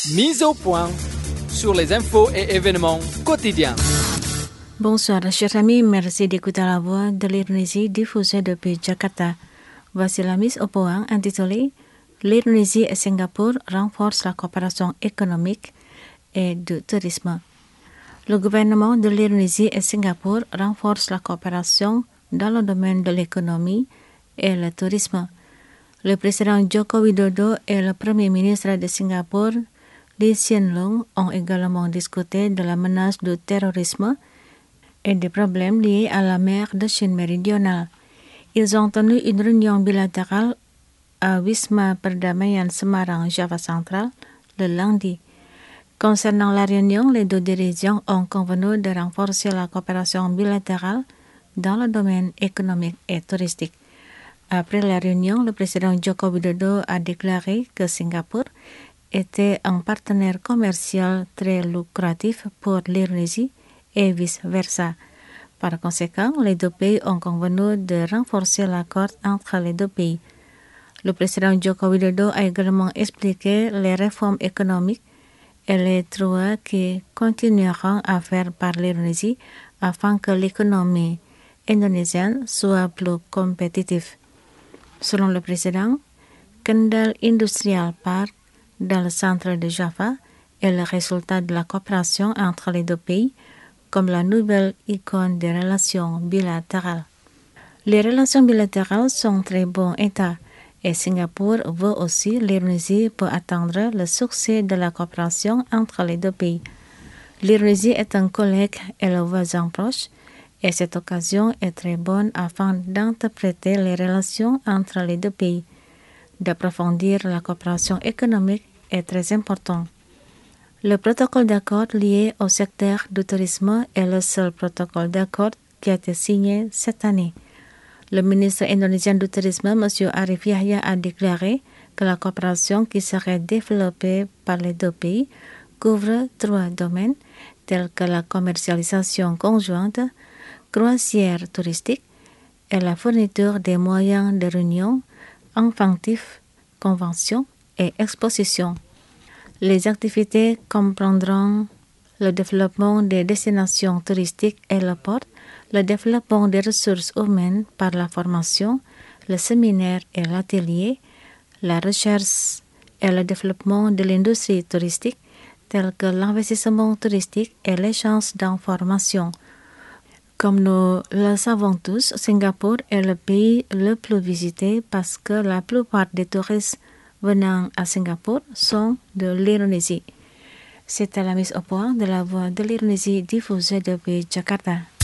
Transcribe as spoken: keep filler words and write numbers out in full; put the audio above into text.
Mise au point sur les infos et événements quotidiens. Bonsoir, chers amis. Merci d'écouter la voix de l'Indonésie diffusée depuis Jakarta. Voici la mise au point intitulée L'Indonésie et Singapour renforcent la coopération économique et de tourisme. Le gouvernement de l'Indonésie et Singapour renforcent la coopération dans le domaine de l'économie et le tourisme. Le président Joko Widodo et le premier ministre de Singapour, Lee Hsien Loong, ont également discuté de la menace du terrorisme et des problèmes liés à la mer de Chine méridionale. Ils ont tenu une réunion bilatérale à Wisma Perdamaian Semarang, Java Central, le lundi. Concernant la réunion, les deux dirigeants ont convenu de renforcer la coopération bilatérale dans le domaine économique et touristique. Après la réunion, le président Joko Widodo a déclaré que Singapour était un partenaire commercial très lucratif pour l'Indonésie et vice-versa. Par conséquent, les deux pays ont convenu de renforcer l'accord entre les deux pays. Le président Joko Widodo a également expliqué les réformes économiques et les travaux qui continueront à faire par l'Indonésie afin que l'économie indonésienne soit plus compétitive. Selon le président, Kendal Industrial Park dans le centre de Java est le résultat de la coopération entre les deux pays comme la nouvelle icône des relations bilatérales. Les relations bilatérales sont très bon état et Singapour veut aussi l'Indonésie pour atteindre le succès de la coopération entre les deux pays. L'Indonésie est un collègue et le voisin proche et cette occasion est très bonne afin d'interpréter les relations entre les deux pays. D'approfondir la coopération économique est très important. Le protocole d'accord lié au secteur du tourisme est le seul protocole d'accord qui a été signé cette année. Le ministre indonésien du tourisme, M. Arif Yahya, a déclaré que la coopération qui serait développée par les deux pays couvre trois domaines tels que la commercialisation conjointe, croisière touristique et la fourniture des moyens de réunion, inventifs, conventions et expositions. Les activités comprendront le développement des destinations touristiques et le port, le développement des ressources humaines par la formation, le séminaire et l'atelier, la recherche et le développement de l'industrie touristique, tels que l'investissement touristique et l'échange d'informations. Comme nous le savons tous, Singapour est le pays le plus visité parce que la plupart des touristes venant à Singapour sont de l'Indonésie. C'était la mise au point de la voix de l'Indonésie diffusée depuis Jakarta.